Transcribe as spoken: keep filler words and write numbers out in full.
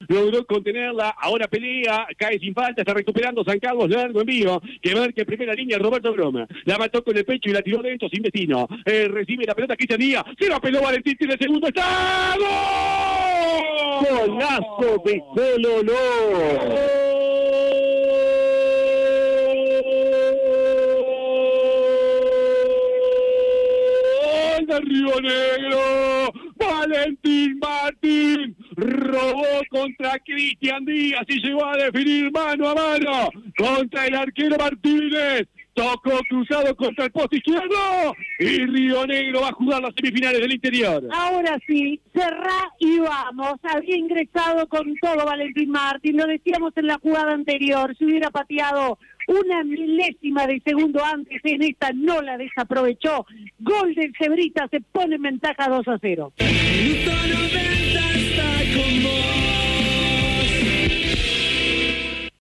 logró contenerla, ahora pelea, cae sin falta, está recuperando San Carlos, largo envío, que marca en primera línea Roberto Broma, la mató con el pecho y la tiró dentro sin destino, eh, recibe la pelota Cristian Díaz, se la peló Valentín, tiene el segundo, ¡está! ¡Gol! ¡Golazo de Cololó! Río Negro, Valentín Martín robó contra Cristian Díaz y llegó a definir mano a mano contra el arquero Martínez. Tocó cruzado contra el poste izquierdo y Río Negro va a jugar las semifinales del interior. Ahora sí, cerrá y vamos. Había ingresado con todo Valentín Martín, lo decíamos en la jugada anterior, se hubiera pateado una milésima de segundo antes, en esta no la desaprovechó. Gol del Cebrita, se pone en ventaja dos a cero. Minuto noventa está con vos.